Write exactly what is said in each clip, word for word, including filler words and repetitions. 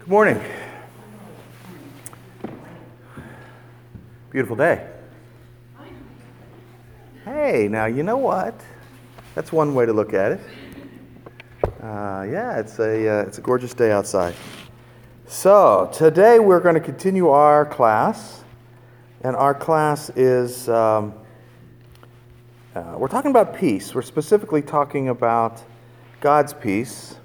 Good morning. Beautiful day. Hey, now you know what? That's one way to look at it. Uh, yeah, it's a uh, it's a gorgeous day outside. So today we're going to continue our class, and our class is um, uh, we're talking about peace. We're specifically talking about God's peace.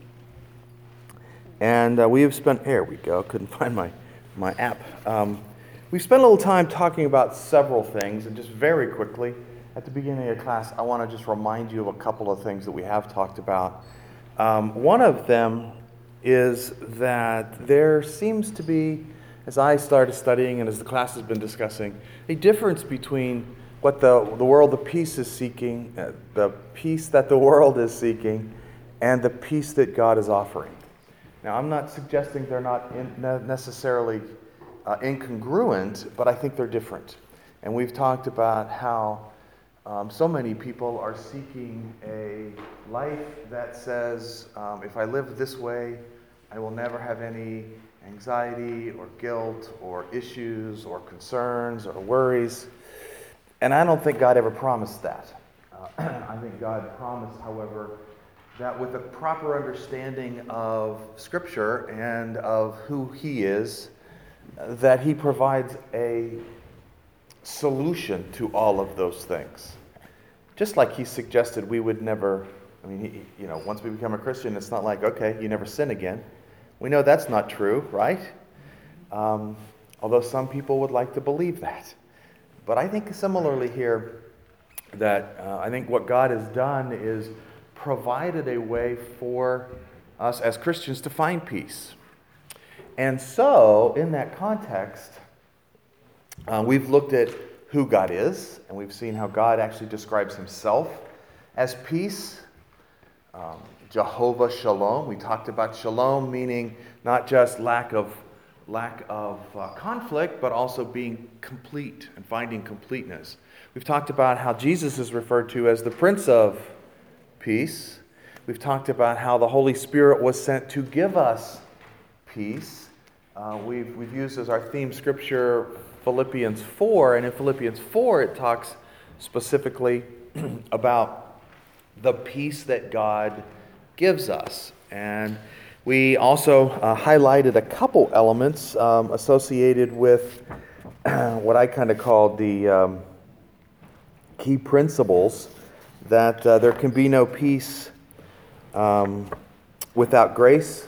And uh, we have spent, here we go, couldn't find my, my app. Um, we've spent a little time talking about several things, and just very quickly, at the beginning of class, I want to just remind you of a couple of things that we have talked about. Um, one of them is that there seems to be, as I started studying and as the class has been discussing, a difference between what the, the world of peace is seeking, uh, the peace that the world is seeking, and the peace that God is offering. Now, I'm not suggesting they're not in necessarily uh, incongruent, but I think they're different. And we've talked about how um, so many people are seeking a life that says, um, if I live this way, I will never have any anxiety or guilt or issues or concerns or worries. And I don't think God ever promised that. Uh, I think God promised, however, that with a proper understanding of Scripture and of who He is, that He provides a solution to all of those things. Just like He suggested we would never, I mean, he, you know, once we become a Christian, it's not like, okay, you never sin again. We know that's not true, right? Um, although some people would like to believe that. But I think similarly here, that uh, I think what God has done is provided a way for us as Christians to find peace. And so, in that context, uh, we've looked at who God is, and we've seen how God actually describes Himself as peace. Um, Jehovah Shalom. We talked about shalom meaning not just lack of lack of uh, conflict, but also being complete and finding completeness. We've talked about how Jesus is referred to as the Prince of Peace. We've talked about how the Holy Spirit was sent to give us peace. Uh, we've, we've used as our theme scripture Philippians four, and in Philippians four it talks specifically about the peace that God gives us. And we also uh, highlighted a couple elements um, associated with what I kind of called the um, key principles that uh, there can be no peace um, without grace,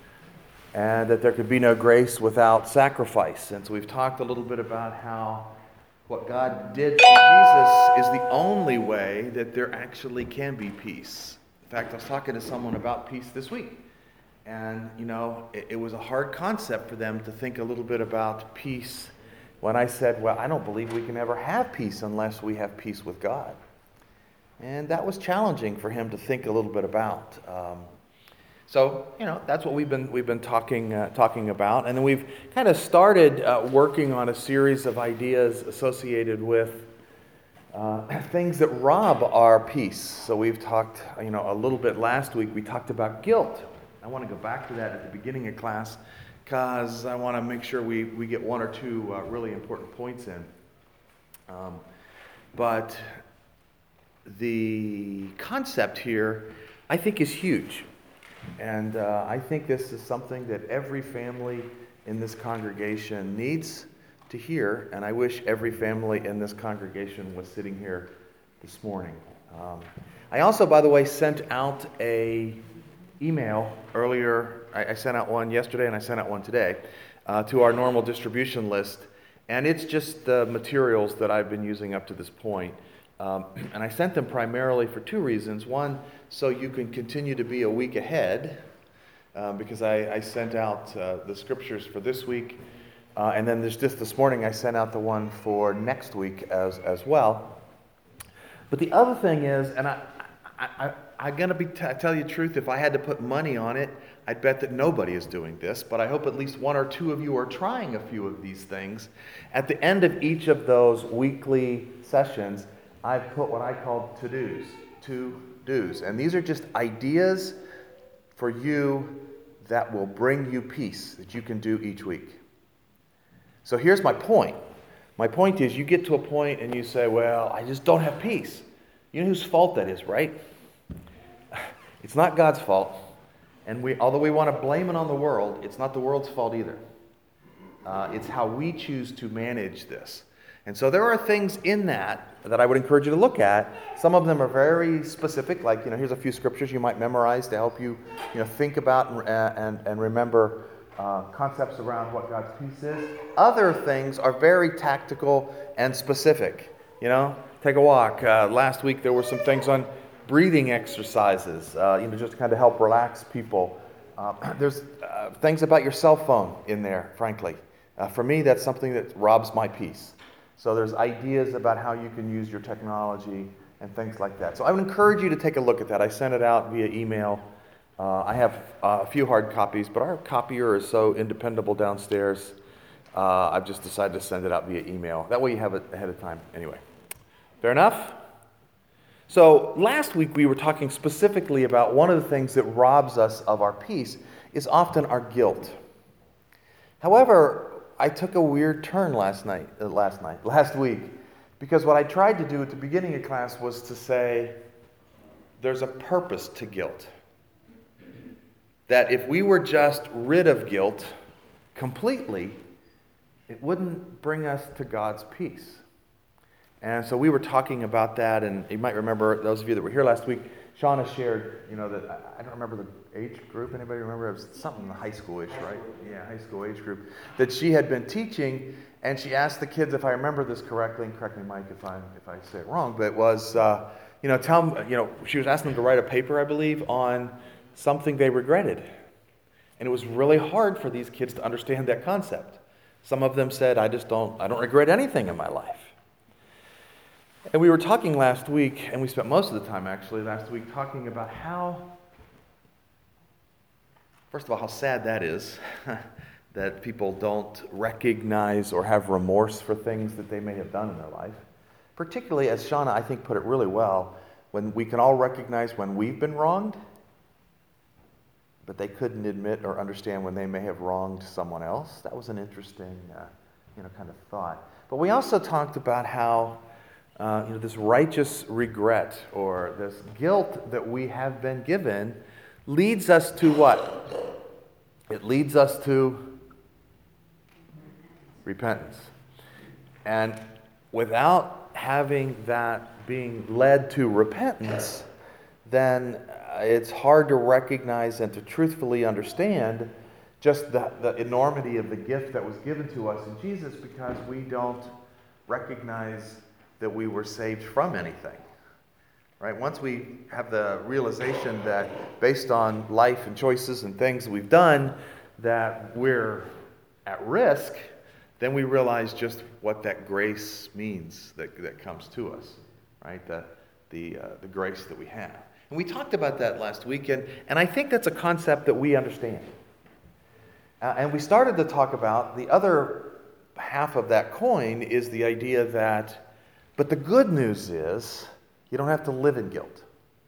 and that there could be no grace without sacrifice. And so we've talked a little bit about how what God did for Jesus is the only way that there actually can be peace. In fact, I was talking to someone about peace this week, and you know, it, it was a hard concept for them to think a little bit about peace when I said, well, I don't believe we can ever have peace unless we have peace with God. And that was challenging for him to think a little bit about. Um, so, you know, that's what we've been we've been talking uh, talking about, and then we've kind of started uh, working on a series of ideas associated with uh, things that rob our peace. So we've talked, you know, a little bit last week. We talked about guilt. I want to go back to that at the beginning of class because I want to make sure we we get one or two uh, really important points in. Um, but the concept here, I think, is huge. And uh, I think this is something that every family in this congregation needs to hear. And I wish every family in this congregation was sitting here this morning. Um, I also, by the way, sent out a email earlier. I, I sent out one yesterday and I sent out one today uh, to our normal distribution list. And it's just the materials that I've been using up to this point. Um, and I sent them primarily for two reasons. One, so you can continue to be a week ahead, um, because I, I sent out uh, the scriptures for this week. Uh, and then there's just this morning I sent out the one for next week as, as well. But the other thing is, and I, I, I, I'm going to be t- tell you the truth, if I had to put money on it, I'd bet that nobody is doing this, but I hope at least one or two of you are trying a few of these things. At the end of each of those weekly sessions, I've put what I call to-dos, to-dos. And these are just ideas for you that will bring you peace that you can do each week. So here's my point. My point is you get to a point and you say, well, I just don't have peace. You know whose fault that is, right? It's not God's fault. And we, although we want to blame it on the world, it's not the world's fault either. Uh, it's how we choose to manage this. And so there are things in that that I would encourage you to look at. Some of them are very specific, like, you know, here's a few scriptures you might memorize to help you, you know, think about and, and, and remember uh, concepts around what God's peace is. Other things are very tactical and specific. You know, take a walk. Uh, last week there were some things on breathing exercises, uh, you know, just to kind of help relax people. Uh, there's uh, things about your cell phone in there, frankly. Uh, for me, that's something that robs my peace. So there's ideas about how you can use your technology and things like that. So I would encourage you to take a look at that. I sent it out via email. Uh, I have uh, a few hard copies, but our copier is so independable downstairs. Uh, I've just decided to send it out via email. That way you have it ahead of time. Anyway, fair enough? So last week we were talking specifically about one of the things that robs us of our peace is often our guilt. However, I took a weird turn last night, uh, last night, last week, because what I tried to do at the beginning of class was to say there's a purpose to guilt. That if we were just rid of guilt completely, it wouldn't bring us to God's peace. And so we were talking about that, and you might remember, those of you that were here last week, Shauna shared, you know, that, I, I don't remember the age group. Anybody remember? It was something in the high school-ish, right? Yeah, high school age group. That she had been teaching, and she asked the kids, if I remember this correctly, and correct me, Mike, if I if I say it wrong, but it was, uh, you know, tell them, you know, she was asking them to write a paper, I believe, on something they regretted. And it was really hard for these kids to understand that concept. Some of them said, I just don't, I don't regret anything in my life. And we were talking last week, and we spent most of the time actually last week talking about how, first of all, how sad that is, that people don't recognize or have remorse for things that they may have done in their life. Particularly, as Shauna, I think, put it really well, when we can all recognize when we've been wronged, but they couldn't admit or understand when they may have wronged someone else. That was an interesting, uh, you know, kind of thought. But we also talked about how Uh, you know, this righteous regret or this guilt that we have been given leads us to what? It leads us to repentance. And without having that being led to repentance, then it's hard to recognize and to truthfully understand just the, the enormity of the gift that was given to us in Jesus, because we don't recognize that we were saved from anything, right? Once we have the realization that based on life and choices and things that we've done, that we're at risk, then we realize just what that grace means that, that comes to us, right? The, the, uh, the grace that we have. And we talked about that last weekend, and I think that's a concept that we understand. Uh, and we started to talk about the other half of that coin is the idea that, but the good news is you don't have to live in guilt.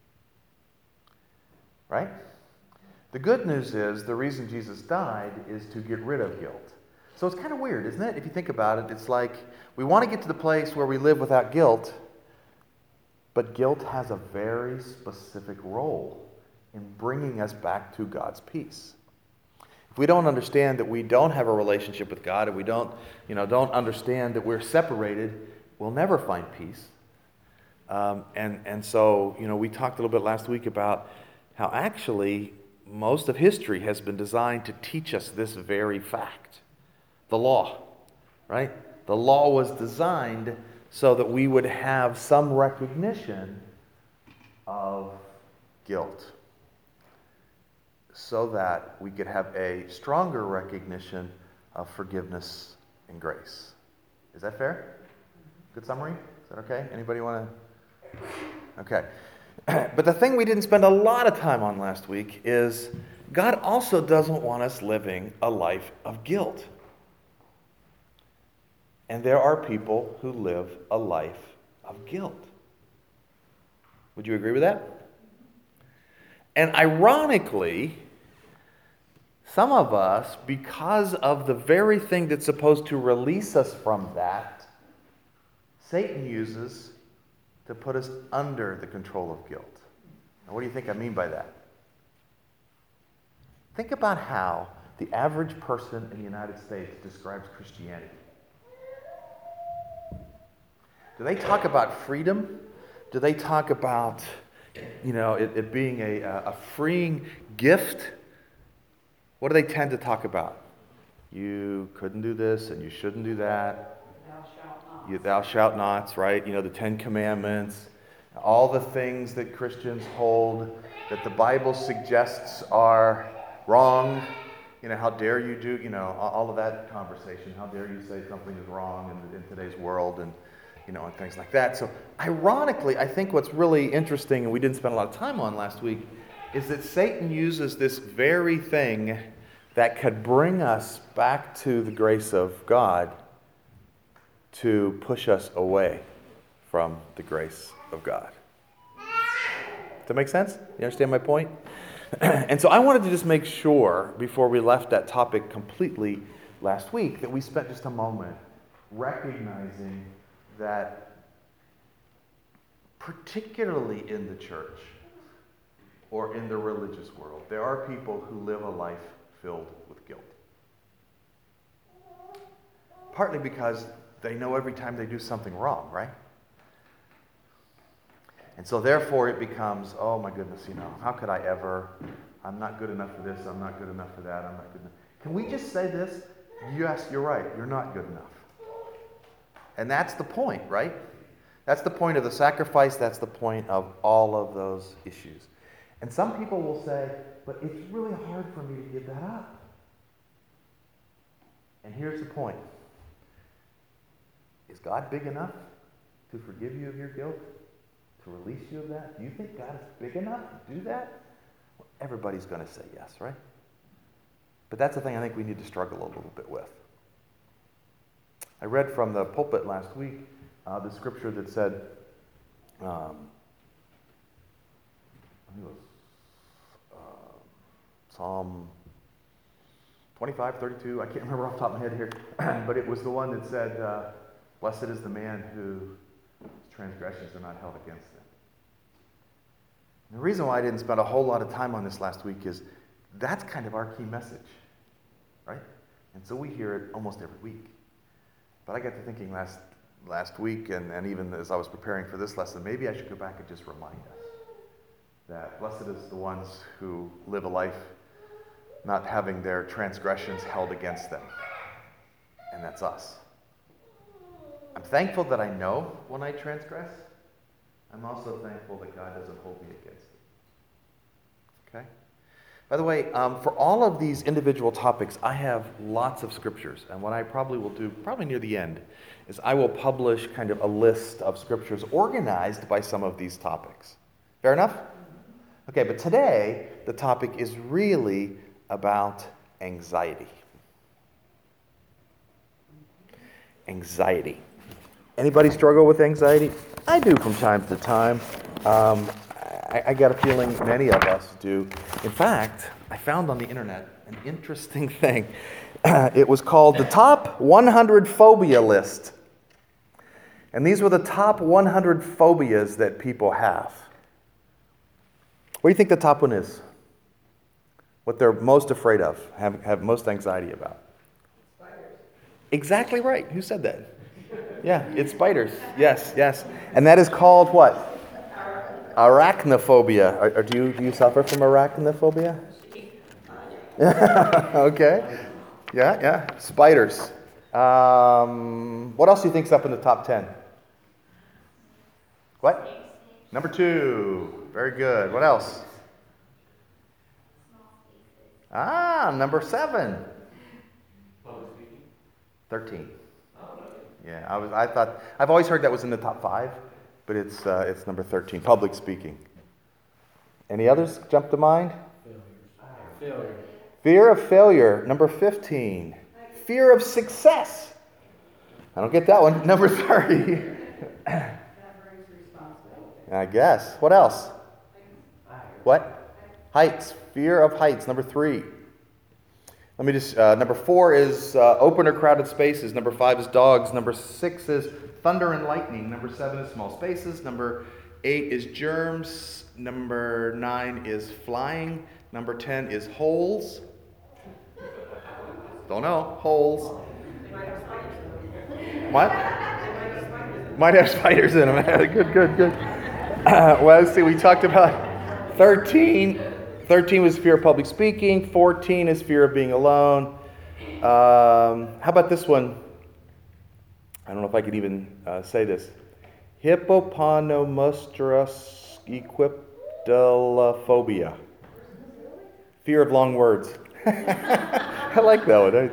Right? The good news is the reason Jesus died is to get rid of guilt. So it's kind of weird, isn't it? If you think about it, it's like we want to get to the place where we live without guilt, but guilt has a very specific role in bringing us back to God's peace. If we don't understand that we don't have a relationship with God, and we don't, you know, don't understand that we're separated, we'll never find peace. Um, and, and so, you know, we talked a little bit last week about how actually most of history has been designed to teach us this very fact. The law, right? The law was designed so that we would have some recognition of guilt, so that we could have a stronger recognition of forgiveness and grace. Is that fair? Good summary? Is that okay? Anybody want to? Okay. But the thing we didn't spend a lot of time on last week is God also doesn't want us living a life of guilt. And there are people who live a life of guilt. Would you agree with that? And ironically, some of us, because of the very thing that's supposed to release us from that, Satan uses to put us under the control of guilt. Now, what do you think I mean by that? Think about how the average person in the United States describes Christianity. Do they talk about freedom? Do they talk about, you know, it, it being a, a freeing gift? What do they tend to talk about? You couldn't do this and you shouldn't do that. Thou shalt not. You, thou shalt nots, right? You know, the Ten Commandments. All the things that Christians hold that the Bible suggests are wrong. You know, how dare you do, you know, all of that conversation. How dare you say something is wrong in, in today's world and, you know, and things like that. So ironically, I think what's really interesting, and we didn't spend a lot of time on last week, is that Satan uses this very thing that could bring us back to the grace of God to push us away from the grace of God. Does that make sense? You understand my point? And so I wanted to just make sure, before we left that topic completely last week, that we spent just a moment recognizing that particularly in the church or in the religious world, there are people who live a life filled with guilt. Partly because they know every time they do something wrong, right? And so therefore it becomes, oh my goodness, you know, how could I ever? I'm not good enough for this, I'm not good enough for that, I'm not good enough. Can we just say this? Yes, you're right, you're not good enough. And that's the point, right? That's the point of the sacrifice, that's the point of all of those issues. And some people will say, but it's really hard for me to give that up. And here's the point. Is God big enough to forgive you of your guilt? To release you of that? Do you think God is big enough to do that? Well, everybody's going to say yes, right? But that's the thing I think we need to struggle a little bit with. I read from the pulpit last week uh, the scripture that said, um, I think it was uh, Psalm twenty-five, thirty-two, I can't remember off the top of my head here, but it was the one that said, uh, blessed is the man whose transgressions are not held against them. And the reason why I didn't spend a whole lot of time on this last week is that's kind of our key message, right? And so we hear it almost every week. But I got to thinking last last week, and, and even as I was preparing for this lesson, maybe I should go back and just remind us that blessed is the ones who live a life not having their transgressions held against them. And that's us. I'm thankful that I know when I transgress. I'm also thankful that God doesn't hold me against it. Okay? By the way, um, for all of these individual topics, I have lots of scriptures. And what I probably will do, probably near the end, is I will publish kind of a list of scriptures organized by some of these topics. Fair enough? Okay, but today, the topic is really about anxiety. Anxiety. Anybody struggle with anxiety? I do from time to time. Um, I, I got a feeling many of us do. In fact, I found on the internet an interesting thing. It was called the Top one hundred Phobia List. And these were the top one hundred phobias that people have. What do you think the top one is? What they're most afraid of, have, have most anxiety about? Spiders. Exactly right. Who said that? Yeah, it's spiders. Yes, yes. And that is called what? Arachnophobia. Or, or do you do you suffer from arachnophobia? Okay. Yeah, yeah. Spiders. Um, what else do you think's up in the top ten? What? Number two. Very good. What else? Ah, number seven. Thirteen. Yeah, I was. I thought I've always heard that was in the top five, but it's uh, it's number thirteen. Public speaking. Any others jump to mind? Failure. Fear of failure. Number fifteen. Fear of success. I don't get that one. Number thirty. That brings responsibility. I guess. What else? What? Heights. Fear of heights. Number three. Let me just, uh, number four is uh, open or crowded spaces. Number five is dogs. Number six is thunder and lightning. Number seven is small spaces. Number eight is germs. Number nine is flying. Number ten is holes. Don't know. Holes. What? Might have spiders in them. Good, good, good. Uh, well, let's see. We talked about thirteen. thirteen was fear of public speaking. fourteen is fear of being alone. Um, how about this one? I don't know if I could even uh, say this. Hippopotamostrosquipedalophobia. Fear of long words. I like that one.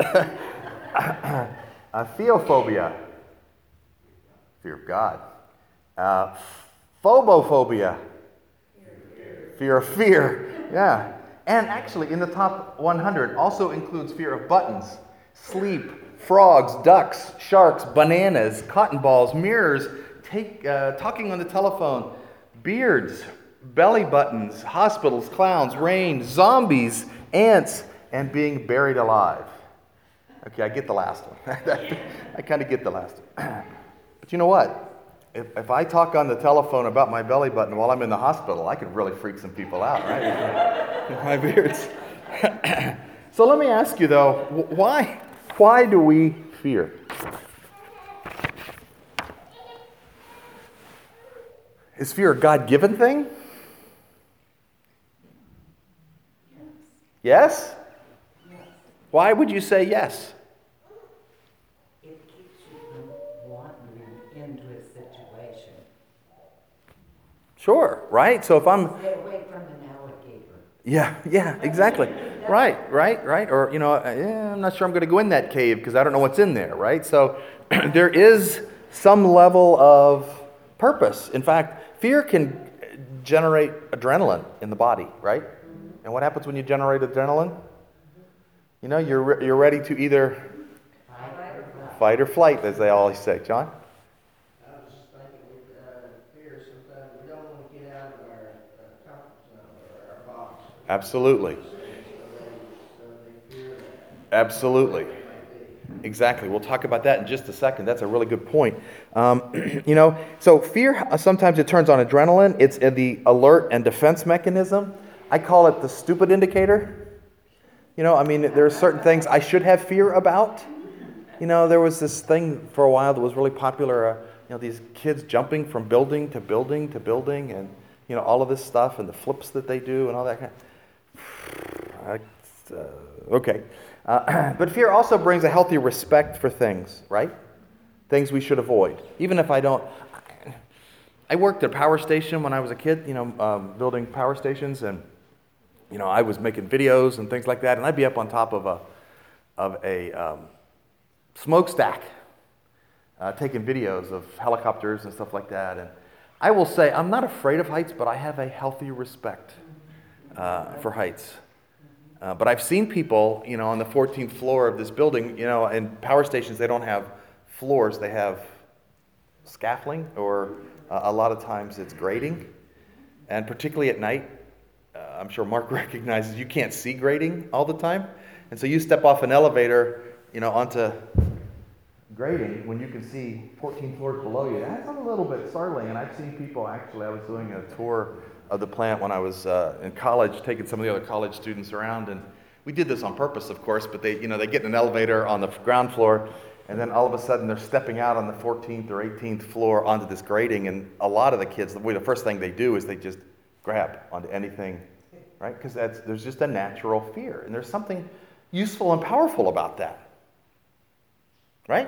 uh, Theophobia. Fear of God. Uh, phobophobia. Fear of fear. Yeah. And actually, in the top one hundred also includes fear of buttons, sleep, frogs, ducks, sharks, bananas, cotton balls, mirrors, take, uh, talking on the telephone, beards, belly buttons, hospitals, clowns, rain, zombies, ants, and being buried alive. Okay, I get the last one. I kind of get the last one. But you know what? If, if I talk on the telephone about my belly button while I'm in the hospital, I could really freak some people out, right? With my beards. So let me ask you, though, why, why do we fear? Is fear a God-given thing? Yes? Yes. Why would you say yes? It keeps you from wandering into a situation. Sure, right? So if I'm... Stay away from an alligator. Yeah, yeah, exactly. Right, right, right. Or, you know, yeah, I'm not sure I'm going to go in that cave because I don't know what's in there, right? So there is some level of purpose. In fact, fear can generate adrenaline in the body, right? And what happens when you generate adrenaline? You know, you're re- you're ready to either Fight or flight. fight or flight, as they always say. John? I was just thinking with uh, fear, sometimes we don't want to get out of our uh, comfort zone or our box. Absolutely. So they, so they fear that. Absolutely. Exactly. We'll talk about that in just a second. That's a really good point. Um, you know, so fear, uh, sometimes it turns on adrenaline. It's in the alert and defense mechanism. I call it the stupid indicator. You know, I mean, there are certain things I should have fear about. You know, there was this thing for a while that was really popular. Uh, you know, these kids jumping from building to building to building, and you know, all of this stuff and the flips that they do and all that kind of. Uh, okay, uh, but fear also brings a healthy respect for things, right? Things we should avoid, even if I don't. I worked at a power station when I was a kid. You know, um, building power stations and. You know, I was making videos and things like that, and I'd be up on top of a of a um, smokestack, uh, taking videos of helicopters and stuff like that. And I will say, I'm not afraid of heights, but I have a healthy respect uh, for heights. Uh, but I've seen people, you know, on the fourteenth floor of this building. You know, in power stations, they don't have floors; they have scaffolding, or uh, a lot of times it's grating, and particularly at night. Uh, I'm sure Mark recognizes you can't see grading all the time. And so you step off an elevator, you know, onto grading when you can see fourteen floors below you. That's a little bit startling. And I've seen people, actually, I was doing a tour of the plant when I was uh, in college, taking some of the other college students around. And we did this on purpose, of course, but they, you know, they get in an elevator on the ground floor, and then all of a sudden they're stepping out on the fourteenth or eighteenth floor onto this grading. And a lot of the kids, the first thing they do is they just grab onto anything, right? Because that's there's just a natural fear, and there's something useful and powerful about that, right?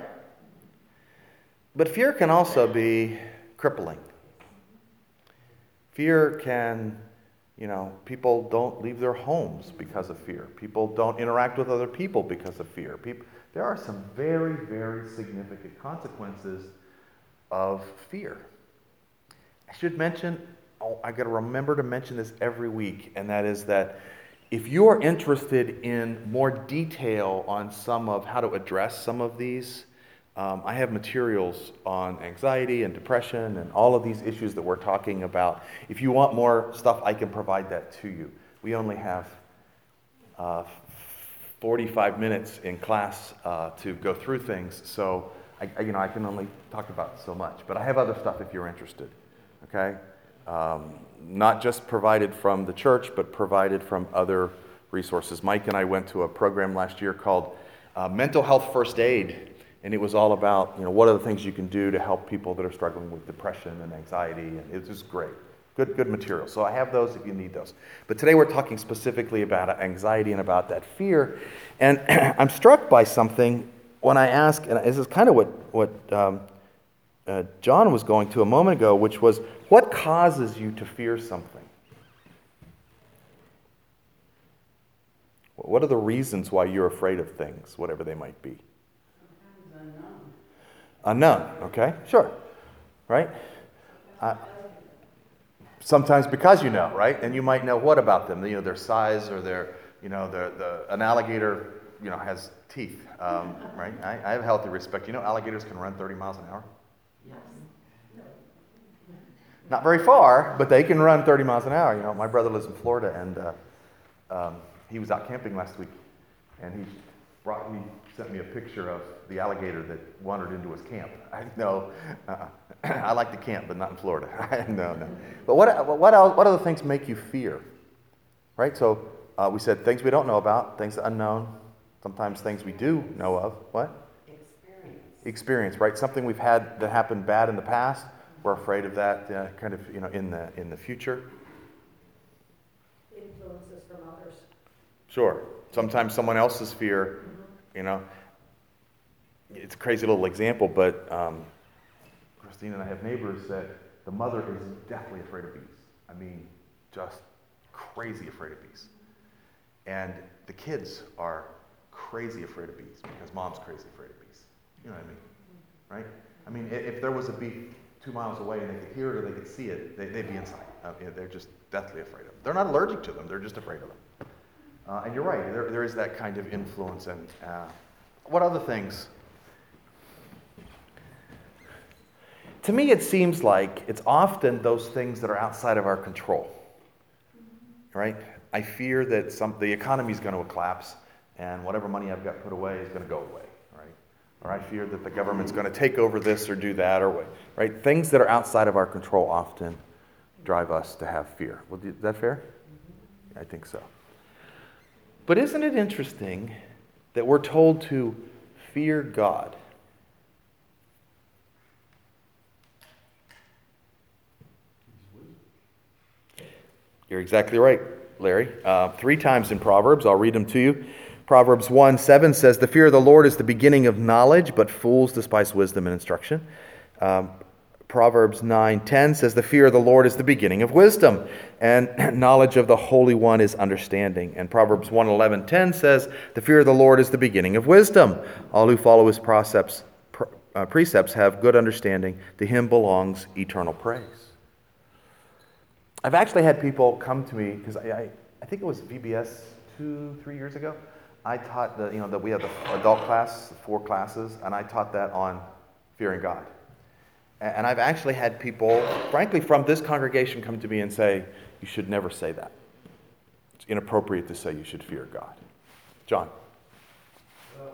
But fear can also be crippling. Fear can, you know, people don't leave their homes because of fear. People don't interact with other people because of fear. People, there are some very, very significant consequences of fear. I should mention, oh, I got to remember to mention this every week, and that is that if you are interested in more detail on some of how to address some of these, um, I have materials on anxiety and depression and all of these issues that we're talking about. If you want more stuff, I can provide that to you. We only have uh, forty-five minutes in class uh, to go through things, so I, I- you know, I can only talk about so much. But I have other stuff if you're interested, okay? Um, not just provided from the church, but provided from other resources. Mike and I went to a program last year called uh, Mental Health First Aid, and it was all about, you know, what are the things you can do to help people that are struggling with depression and anxiety, and it was great. Good, good material. So I have those if you need those. But today we're talking specifically about anxiety and about that fear. And I'm struck by something when I ask, and this is kind of what, what um, uh, John was going to a moment ago, which was, what causes you to fear something? What are the reasons why you're afraid of things, whatever they might be? Sometimes unknown. Unknown, okay, sure, right? Uh, sometimes because you know, right? And you might know what about them? You know, their size, or their, you know, the the an alligator, you know, has teeth, um, right? I, I have healthy respect. You know, alligators can run thirty miles an hour. Yes. Not very far, but they can run thirty miles an hour. You know, my brother lives in Florida, and uh, um, he was out camping last week, and he brought he sent me a picture of the alligator that wandered into his camp. I know, uh, I like to camp, but not in Florida. no, no. But what what else, what other things make you fear? Right. So uh, we said things we don't know about, things unknown. Sometimes things we do know of. What? Experience. Experience. Right. Something we've had that happened bad in the past. We're afraid of that, uh, kind of, you know, in the in the future. Influences from others. Sure. Sometimes someone else's fear, you know. It's a crazy little example, but um, Christine and I have neighbors that the mother is deathly afraid of bees. I mean, just crazy afraid of bees. And the kids are crazy afraid of bees because mom's crazy afraid of bees. You know what I mean? Right? I mean, i- if there was a bee two miles away and they could hear it or they could see it, they, they'd be inside. Uh, you know, they're just deathly afraid of them. They're not allergic to them, they're just afraid of them. Uh, and you're right, there, there is that kind of influence. And uh, what other things? To me, it seems like it's often those things that are outside of our control, right? I fear that some the economy is going to collapse, and whatever money I've got put away is going to go away, right? Or I fear that the government's going to take over this or do that, or what, right? Things that are outside of our control often drive us to have fear. Well, is that fair? I think so. But isn't it interesting that we're told to fear God? You're exactly right, Larry. Uh, three times in Proverbs, I'll read them to you. Proverbs one seven says, "The fear of the Lord is the beginning of knowledge, but fools despise wisdom and instruction." Um, Proverbs nine ten says, "The fear of the Lord is the beginning of wisdom, and knowledge of the Holy One is understanding." And Proverbs one eleven ten says, "The fear of the Lord is the beginning of wisdom. All who follow his precepts, pre- uh, precepts have good understanding. To him belongs eternal praise." I've actually had people come to me, because I, I, I think it was V B S two, three years ago. I taught the, you know, that we have the adult class, four classes, and I taught that on fearing God. And, and I've actually had people, frankly, from this congregation come to me and say, you should never say that. It's inappropriate to say you should fear God. John. Well,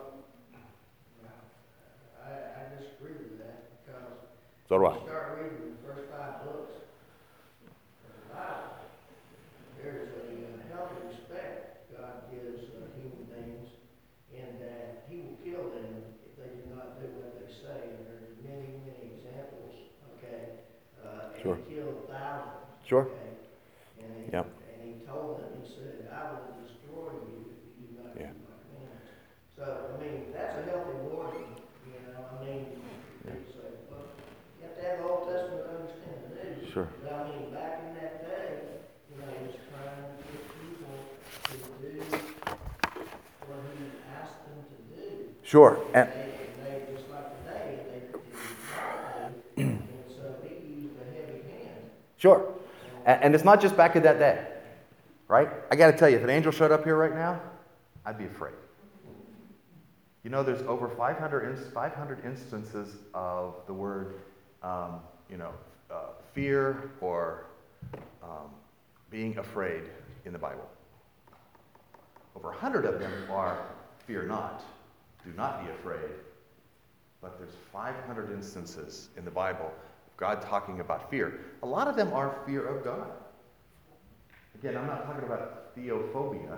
I, I disagree with that because So do I. you start reading the first five books of the Bible, there's a healthy respect God gives uh, human beings, and that He will kill them if they do not do what they say. And there's many, many examples. Okay, uh, and Sure. He killed thousands. Sure. Okay, and he, Yep. and He told them, He said, "I will destroy you if you do not Yeah. keep my commandments." So I mean, that's a healthy warning. You know, I mean, people say, well, you have to have the Old Testament to understand the New. Sure. But I mean, back in that day, you know, He was trying to get people to do what He asked them to do. Sure. And, They, and they, just like today, they did not do. And so He used a heavy hand. sure. And, and it's not just back in that day, right? I got to tell you, if an angel showed up here right now, I'd be afraid. You know, there's over five hundred, ins- five hundred instances of the word, um, you know, uh, fear or um, being afraid in the Bible. over a hundred of them are fear not, do not be afraid. But there's five hundred instances in the Bible of God talking about fear. A lot of them are fear of God. Again, I'm not talking about theophobia,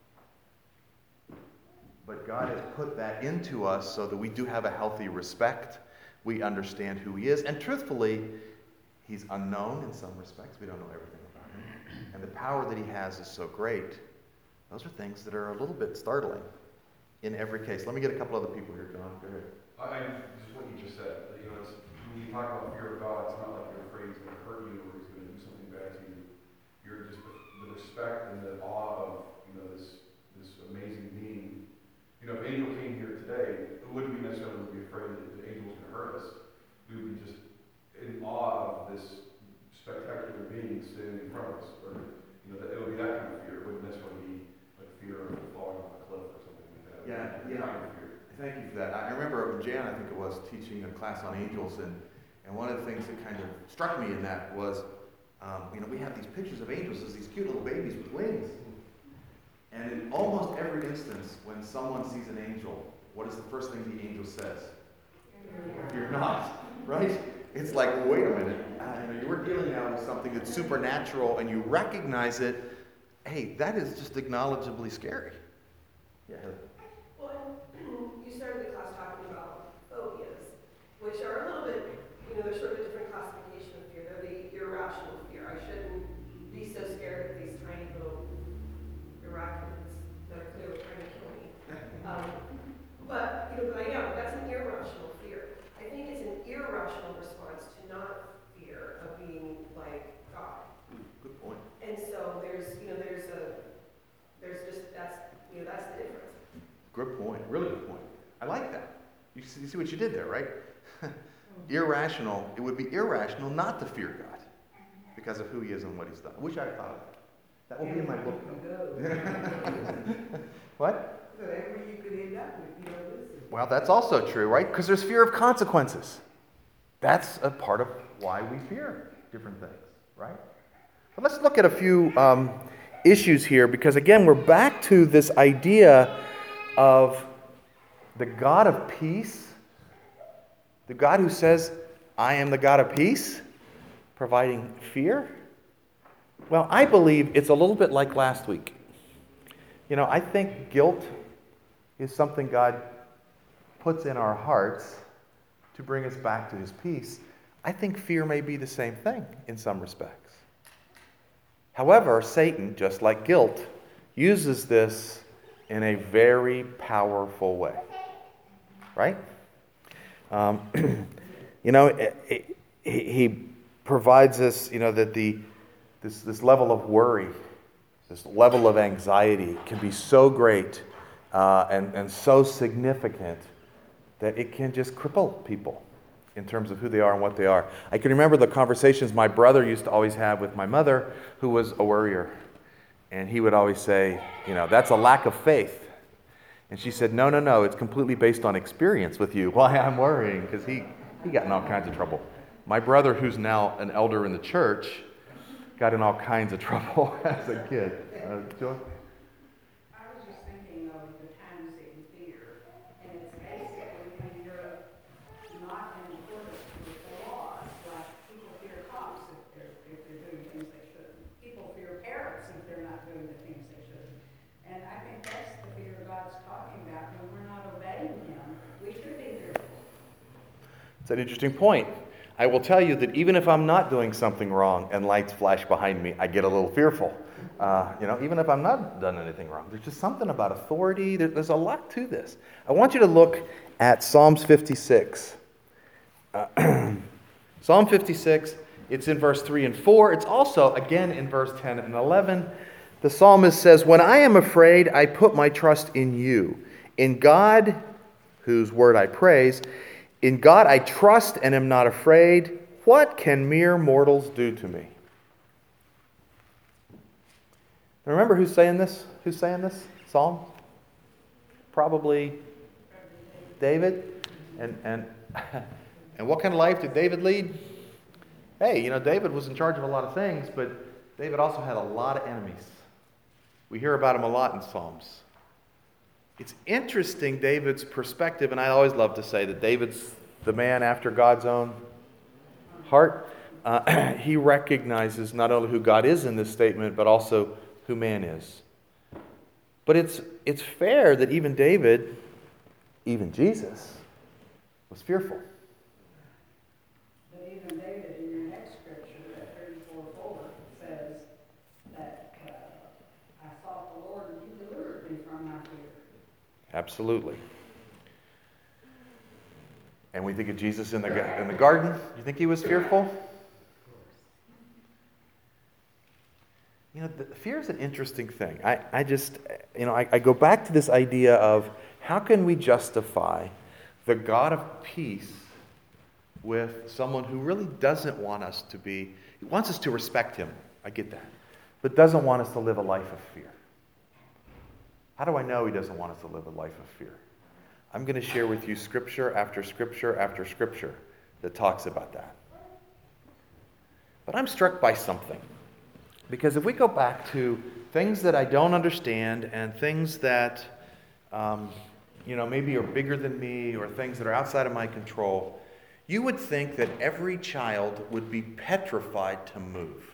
but God has put that into us so that we do have a healthy respect. We understand who He is. And truthfully, He's unknown in some respects. We don't know everything about Him. And the power that He has is so great. Those are things that are a little bit startling in every case. Let me get a couple other people here, John. Go ahead. I, I just what you just said. You know, it's, when you talk about fear of God, it's not like you're afraid He's going to hurt you or He's going to do something bad to you. You're just the, the respect and the awe of, you know, this this amazing being. You know, if an angel came here today, it wouldn't be necessarily be afraid that the angel was going to hurt us. We would be just in awe of this spectacular being standing in front of us. Or, you know, that it would be that kind of fear. It wouldn't necessarily be like fear of falling off a cliff or something like that. Yeah, yeah. Kind of fear. Thank you for that. I remember Jan, I think it was, teaching a class on angels, and, and one of the things that kind of struck me in that was, um, you know, we have these pictures of angels as these cute little babies with wings. And in almost every instance, when someone sees an angel, what is the first thing the angel says? You're not, right? It's like, wait a minute. Uh, you know, you were dealing now with something that's supernatural, and you recognize it. Hey, that is just acknowledgeably scary. Yeah. Well, you started the class talking about phobias, which are a little bit, you know, they're sort of a different classification of fear. They're the irrational fear. I shouldn't be so scared of these tiny little arachnids that are clearly trying to kill me. Um, but, you know, but I am. That's an irrational fear. I think it's an irrational response to not fear of being like God. Good point. And so there's, you know, there's a, there's just, that's, you know, that's the difference. Good point. Really good point. I like that. You see, you see what you did there, right? Irrational. It would be irrational not to fear God because of who He is and what He's done. I wish I had thought of that. That will be in my book. What? Whatever you could end up with, you know, this is. Well, that's also true, right? Because there's fear of consequences. That's a part of why we fear different things, right? But let's look at a few um, issues here, because again, we're back to this idea of the God of peace, the God who says, I am the God of peace, providing fear. Well, I believe it's a little bit like last week. You know, I think guilt is something God puts in our hearts to bring us back to His peace. I think fear may be the same thing in some respects. However, Satan, just like guilt, uses this in a very powerful way. Right? Um, you know, it, it, he provides us, you know, that the this this level of worry, this level of anxiety can be so great uh, and, and so significant that it can just cripple people in terms of who they are and what they are. I can remember the conversations my brother used to always have with my mother, who was a worrier. And he would always say, you know, that's a lack of faith. And she said, no, no, no, it's completely based on experience with you. Why I'm worrying, because he, he got in all kinds of trouble. My brother, who's now an elder in the church, got in all kinds of trouble as a kid. Uh, Joy? I was just thinking of the times in fear, and it's basically when you're not in accordance with the laws, like people fear cops if they're, if they're doing things they shouldn't. People fear parents if they're not doing the things they shouldn't. And I think that's the fear God's talking about. When we're not obeying Him, we should be fearful. It's an interesting point. I will tell you that even if I'm not doing something wrong and lights flash behind me, I get a little fearful. Uh, you know, even if I'm not done anything wrong. There's just something about authority. There, there's a lot to this. I want you to look at Psalms fifty-six. Uh, Psalm fifty-six, it's in verse three and four. It's also, again, in verse ten and eleven. The psalmist says, when I am afraid, I put my trust in you. In God, whose word I praise, in God I trust and am not afraid. What can mere mortals do to me? Remember who's saying this? Who's saying this psalm? Probably David. And and and what kind of life did David lead? Hey, you know, David was in charge of a lot of things, but David also had a lot of enemies. We hear about him a lot in Psalms. it's interesting, David's perspective, and I always love to say that David's the man after God's own heart. Uh, he recognizes not only who God is in this statement, but also who man is. But it's it's fair that even David, even Jesus, was fearful. But even David, in your next scripture, that thirty-four four, says that uh, I sought the Lord and He delivered me from my fear. Absolutely. And we think of Jesus in the in the garden. You think he was fearful? You know, the, fear is an interesting thing. I, I just, you know, I, I go back to this idea of how can we justify the God of peace with someone who really doesn't want us to be, he wants us to respect him. I get that. But doesn't want us to live a life of fear. How do I know he doesn't want us to live a life of fear? I'm going to share with you scripture after scripture after scripture that talks about that. But I'm struck by something. Because if we go back to things that I don't understand and things that, um, you know, maybe are bigger than me or things that are outside of my control, you would think that every child would be petrified to move.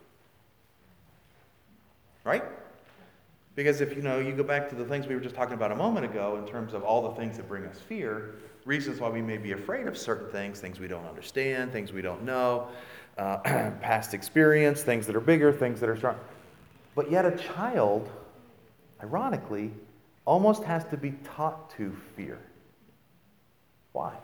Right? Because if, you know, you go back to the things we were just talking about a moment ago in terms of all the things that bring us fear, reasons why we may be afraid of certain things, things we don't understand, things we don't know, uh, past experience, things that are bigger, things that are strong. But yet a child, ironically, almost has to be taught to fear. Why?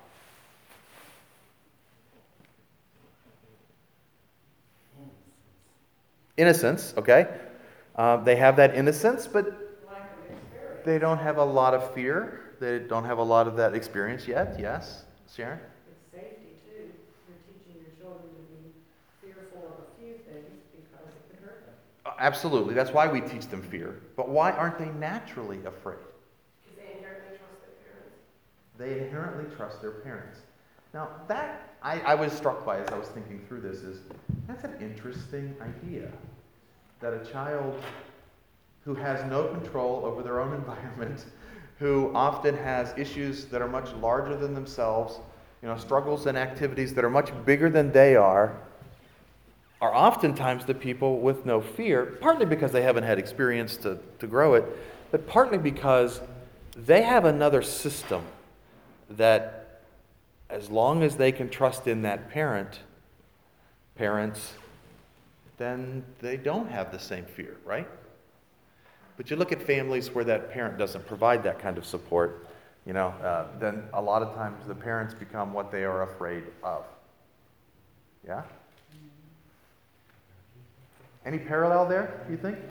Innocence, okay? Uh, they have that innocence, but Lack of experience. they don't have a lot of fear. They don't have a lot of that experience yet. Yes, Sharon? It's safety too. You're teaching your children to be fearful of a few things because it could hurt them. Uh, Absolutely. That's why we teach them fear. But why aren't they naturally afraid? Because they inherently trust their parents. They inherently trust their parents. Now, that I, I was struck by as I was thinking through this is that's an interesting idea. That a child who has no control over their own environment, who often has issues that are much larger than themselves, you know, struggles and activities that are much bigger than they are, are oftentimes the people with no fear, partly because they haven't had experience to, to grow it, but partly because they have another system that as long as they can trust in that parent, parents, then they don't have the same fear, right? But you look at families where that parent doesn't provide that kind of support, you know, uh, then a lot of times the parents become what they are afraid of. Yeah? Any parallel there, do you think?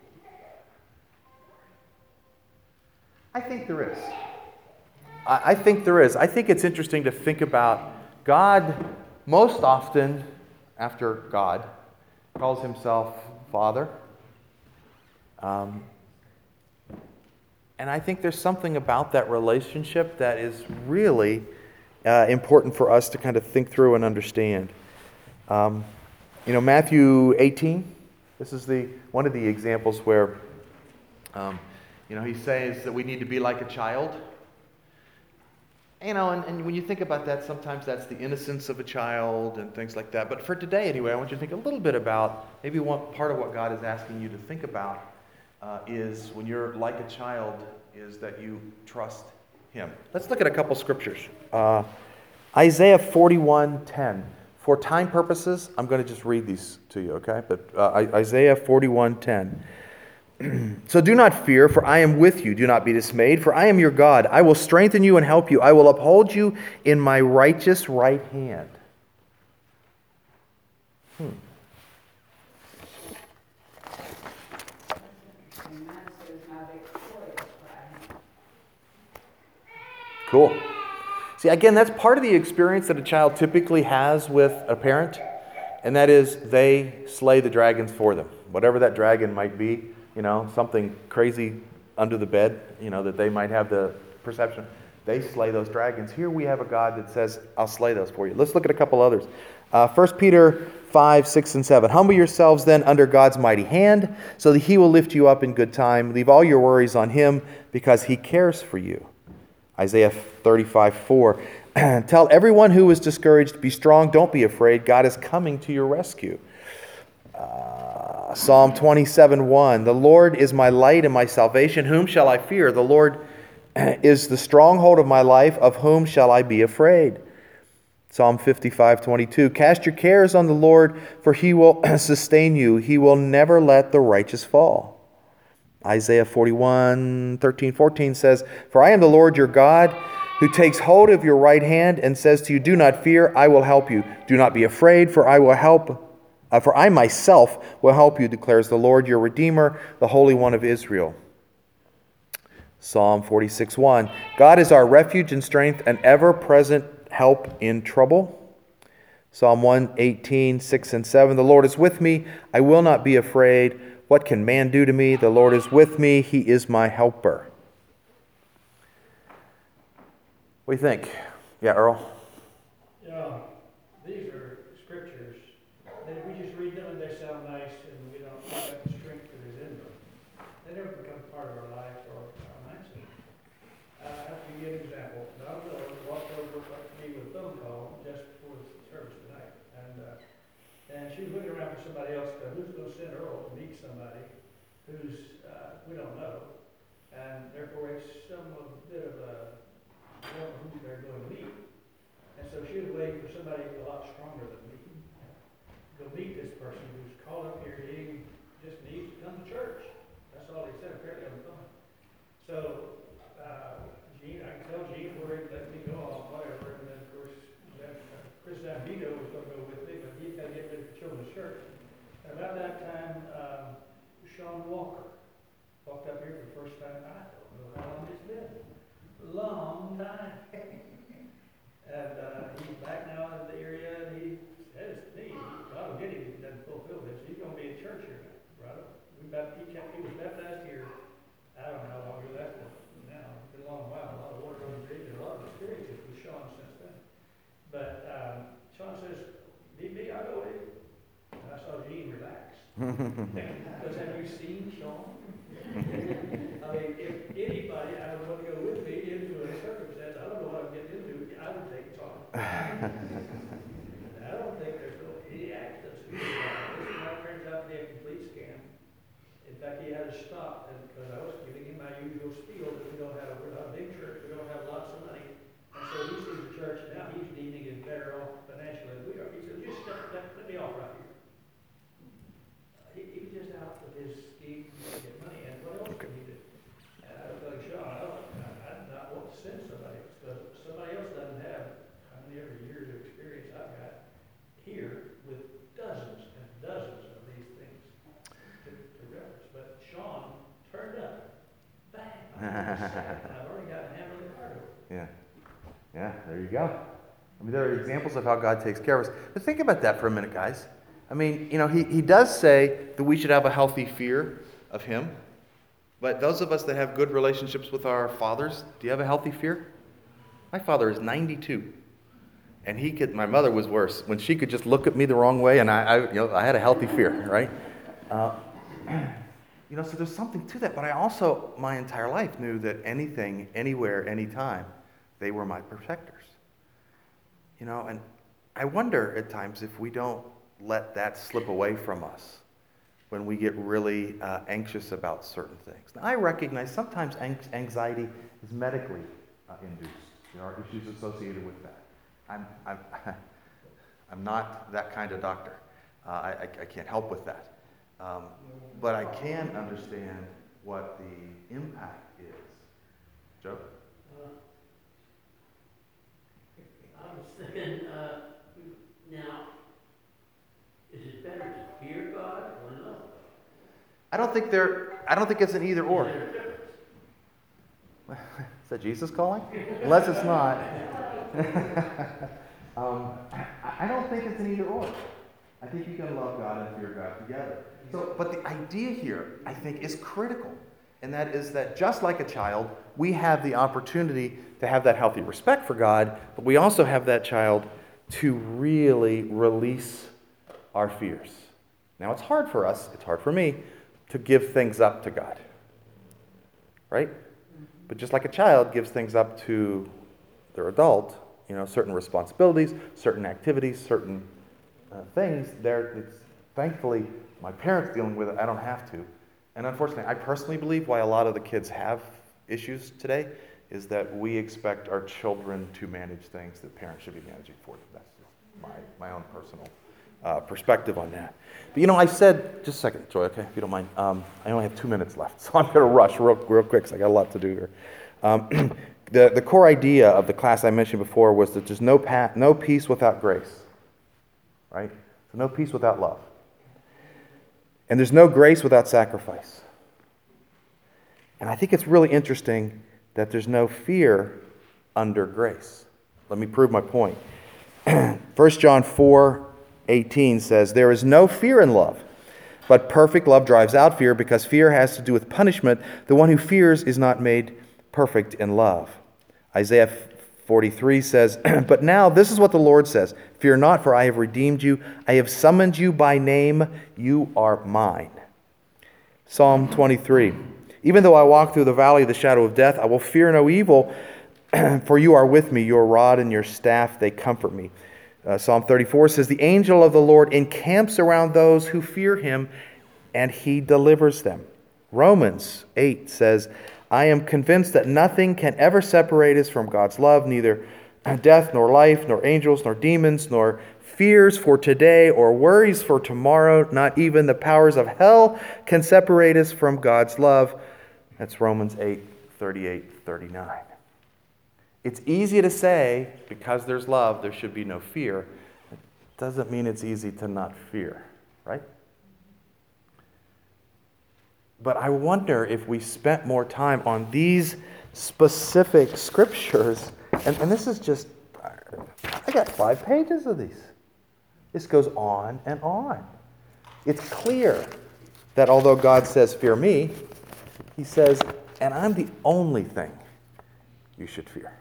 I think there is. I, I think there is. I think it's interesting to think about God most often, after God, calls himself Father. Um, and I think there's something about that relationship that is really uh, important for us to kind of think through and understand. Um, you know, Matthew eighteen, this is the one of the examples where, um, you know, he says that we need to be like a child. You know, and, and when you think about that, sometimes that's the innocence of a child and things like that. But for today, anyway, I want you to think a little bit about maybe one part of what God is asking you to think about uh, is when you're like a child, is that you trust him. Let's look at a couple scriptures. Uh, Isaiah forty-one ten. For time purposes, I'm going to just read these to you, okay? But uh, Isaiah forty-one ten. So do not fear, for I am with you. Do not be dismayed, for I am your God. I will strengthen you and help you. I will uphold you in my righteous right hand. Hmm. And mine says my victorious right hand. Cool. See, again, that's part of the experience that a child typically has with a parent, and that is they slay the dragons for them. Whatever that dragon might be, you know, something crazy under the bed, you know, that they might have the perception. They slay those dragons. Here we have a God that says, I'll slay those for you. Let's look at a couple others. Uh, First Peter five, six, and seven. Humble yourselves then under God's mighty hand, so that he will lift you up in good time. Leave all your worries on him, because he cares for you. Isaiah thirty-five, four. Tell everyone who is discouraged, be strong, don't be afraid. God is coming to your rescue. Uh, Psalm twenty-seven, one. The Lord is my light and my salvation. Whom shall I fear? The Lord is the stronghold of my life. Of whom shall I be afraid? Psalm fifty-five, twenty-two. Cast your cares on the Lord, for he will sustain you. He will never let the righteous fall. Isaiah forty-one, thirteen, fourteen says, For I am the Lord your God, who takes hold of your right hand and says to you, Do not fear, I will help you. Do not be afraid, for I will help. Uh, for I myself will help you, declares the Lord your Redeemer, the Holy One of Israel. Psalm forty-six, one. God is our refuge and strength, an ever-present help in trouble. Psalm one eighteen, six and seven. The Lord is with me, I will not be afraid. What can man do to me? The Lord is with me, he is my helper. What do you think? Yeah, Earl? Yeah, these are scriptures that if we just read them and they sound nice and we don't have the strength that is in them, they never become part of our life or our mindset. Uh, I'll give you an example. Don Miller walked over to me with a phone call just before the service tonight, and uh, and she was looking around for somebody else to, who's going to send Earl to meet somebody who's uh, we don't know, and therefore it's some a bit of a I don't know who they're going to meet. And so she was waiting for somebody a lot stronger than me to meet this person who's called up here. He just needs to come to church. That's all he said, apparently on the phone. So, uh, Gene, I can tell Gene where he let me go off, whatever. And then, of course, then, uh, Chris Zambito was going to go with me, but he's got to get ready for Children's Church. And about that time, um, Sean Walker walked up here for the first time. I don't know how long it's been. Long time. And uh, he's back now in the area, and he says to me, God will get him if he doesn't fulfill this. He's going to be in church here now, brother. We bapt- he, kept, he was baptized here, I don't know how long ago that was now. It's been a long while, a lot of water on the bridge, and a lot of experiences with Sean since then. But um, Sean says, need me, I'll go with you. And I saw Gene relax. Because have you seen Sean? I mean, if anybody I would want to go with me into a circumstance, I don't know what I'm getting into, I would take Sean. I don't think there's no, he asked us, who is that? This now turns out to be a complete scam. In fact, he had to stop, and because I was giving him my usual spiel that we don't have, we're not a big church, we don't have lots of money. And so he sees the church now, he's deeming it better off financially than we are. He said, just let, let, let me off right here. He, he was just out with his scheme to get money, and what else could he do? And I was like, Sean, I don't, I, I do not want to send somebody, because somebody else doesn't have how many ever years of experience I've got here with dozens and dozens of these things to, to reference. But Sean turned up, bang, and I've already got a handle in the heart of it. Yeah. Yeah, there you go. I mean, there are examples of how God takes care of us. But think about that for a minute, guys. I mean, you know, he, he does say that we should have a healthy fear of him. But those of us that have good relationships with our fathers, do you have a healthy fear? My father is ninety-two. And he could, my mother was worse. When she could just look at me the wrong way, and I, I you know, I had a healthy fear, right? Uh, you know, so there's something to that. But I also, my entire life, knew that anything, anywhere, anytime, they were my protectors. You know, and I wonder at times if we don't let that slip away from us when we get really uh, anxious about certain things. Now, I recognize sometimes anxiety is medically uh, induced. There are issues associated with that. I'm, I'm, I'm not that kind of doctor. Uh, I, I can't help with that. Um, but I can understand what the impact is. Joe? Uh, I was thinking, uh, now, is it better to fear God or love God? I don't think they're, I don't think it's an either or. Is there a difference? Is that Jesus calling? Unless it's not. um, I, I don't think it's an either or. I think you can love God and fear God together. So, but the idea here, I think, is critical. And that is that just like a child, we have the opportunity to have that healthy respect for God, but we also have that child to really release our fears. Now, it's hard for us, it's hard for me, to give things up to God. Right? But just like a child gives things up to their adult, you know, certain responsibilities, certain activities, certain uh, things, there, it's thankfully my parents dealing with it, I don't have to. And unfortunately, I personally believe why a lot of the kids have issues today is that we expect our children to manage things that parents should be managing for them. That's just my, my own personal uh, perspective on that. But you know, I said, just a second, Joy, okay, if you don't mind. Um, I only have two minutes left, so I'm going to rush real, real quick because I got a lot to do here. Um, the, the core idea of the class I mentioned before was that there's no, pa- no peace without grace, right? So no peace without love. And there's no grace without sacrifice. And I think it's really interesting that there's no fear under grace. Let me prove my point. First John four eighteen says, "There is no fear in love, but perfect love drives out fear, because fear has to do with punishment. The one who fears is not made perfect in love." Isaiah forty-three says, "But now this is what the Lord says, fear not, for I have redeemed you. I have summoned you by name. You are mine." Psalm twenty-three, "Even though I walk through the valley of the shadow of death, I will fear no evil, for you are with me. Your rod and your staff, they comfort me." Uh, Psalm thirty-four says, "The angel of the Lord encamps around those who fear him, and he delivers them." Romans eight says, "I am convinced that nothing can ever separate us from God's love, neither death nor life, nor angels, nor demons, nor fears for today or worries for tomorrow, not even the powers of hell can separate us from God's love." That's Romans eight, thirty-eight, thirty-nine. It's easy to say, because there's love, there should be no fear. It doesn't mean it's easy to not fear, right? But I wonder if we spent more time on these specific scriptures, and, and this is just, I got five pages of these. This goes on and on. It's clear that although God says, "Fear me," he says, "And I'm the only thing you should fear."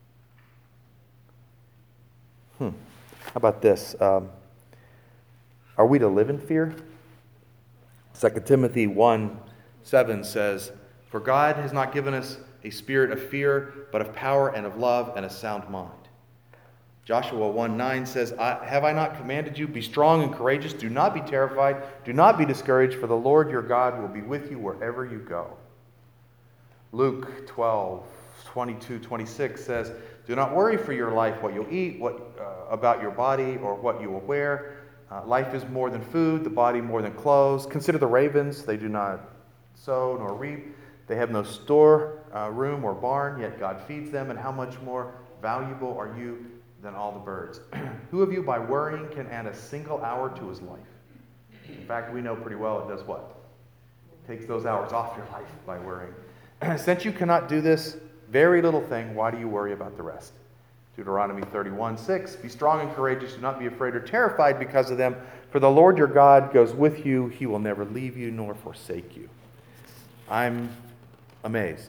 Hmm. How about this? Um, are we to live in fear? Second Timothy one seven says, "For God has not given us a spirit of fear, but of power and of love and a sound mind." Joshua one nine says, I, "Have I not commanded you, be strong and courageous, do not be terrified, do not be discouraged, for the Lord your God will be with you wherever you go." Luke twelve twenty-two twenty-six says, "Do not worry for your life, what you'll eat, what uh, about your body, or what you will wear. Uh, life is more than food, the body more than clothes. Consider the ravens, they do not sow nor reap. They have no store uh, room or barn, yet God feeds them. And how much more valuable are you than all the birds? Who of you by worrying can add a single hour to his life?" In fact, we know pretty well it does what? It takes those hours off your life by worrying. "Since you cannot do this very little thing, why do you worry about the rest?" Deuteronomy thirty-one six, "Be strong and courageous, do not be afraid or terrified because of them, for the Lord your God goes with you. He will never leave you nor forsake you." I'm amazed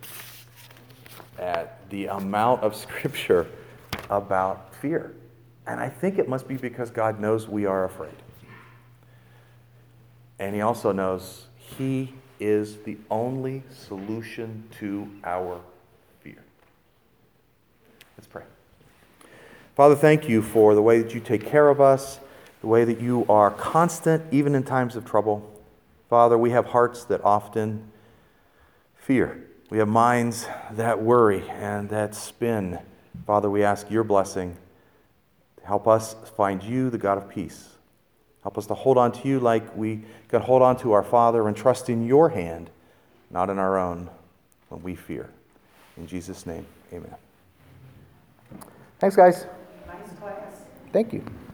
at the amount of scripture about fear. And I think it must be because God knows we are afraid. And he also knows he is the only solution to our fear. Let's pray. Father, thank you for the way that you take care of us, the way that you are constant even in times of trouble. Father, we have hearts that often fear. We have minds that worry and that spin. Father, we ask your blessing to help us find you, the God of peace. Help us to hold on to you like we can hold on to our Father and trust in your hand, not in our own, when we fear. In Jesus' name, amen. Thanks, guys. Nice class. Thank you.